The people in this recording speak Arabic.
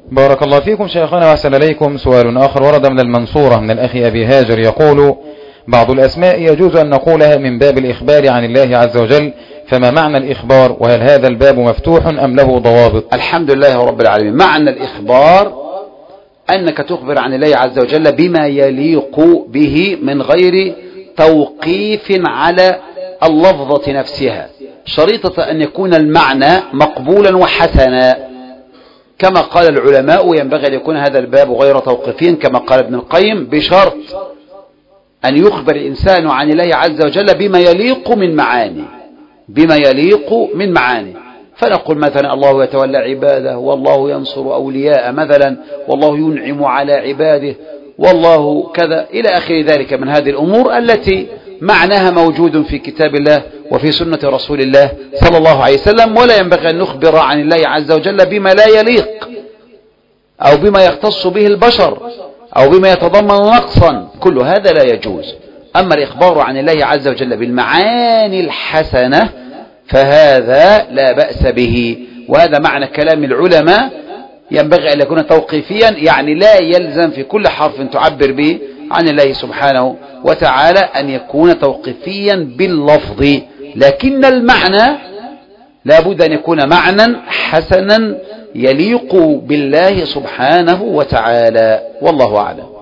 بارك الله فيكم شيخنا وأحسن إليكم. سؤال آخر ورد من المنصورة من الأخ أبي هاجر يقول: بعض الأسماء يجوز أن نقولها من باب الإخبار عن الله عز وجل، فما معنى الإخبار؟ وهل هذا الباب مفتوح أم له ضوابط؟ الحمد لله رب العالمين. معنى الإخبار أنك تخبر عن الله عز وجل بما يليق به من غير توقيف على اللفظة نفسها، شريطة أن يكون المعنى مقبولا وحسنا، كما قال العلماء ينبغي أن يكون هذا الباب غير توقيفي، كما قال ابن القيم: بشرط أن يخبر الإنسان عن الله عز وجل بما يليق من معاني، بما يليق من معاني. فنقول مثلا: الله يتولى عباده، والله ينصر أولياء مثلا، والله ينعم على عباده، والله كذا إلى آخر ذلك من هذه الأمور التي معناها موجود في كتاب الله وفي سنة رسول الله صلى الله عليه وسلم. ولا ينبغي أن نخبر عن الله عز وجل بما لا يليق، أو بما يختص به البشر، أو بما يتضمن نقصا، كل هذا لا يجوز. أما الإخبار عن الله عز وجل بالمعاني الحسنة فهذا لا بأس به، وهذا معنى كلام العلماء. ينبغي أن يكون توقيفيا، يعني لا يلزم في كل حرف تعبر به عن الله سبحانه وتعالى أن يكون توقيفيا باللفظ، لكن المعنى لا بد أن يكون معنى حسنا يليق بالله سبحانه وتعالى، والله أعلم.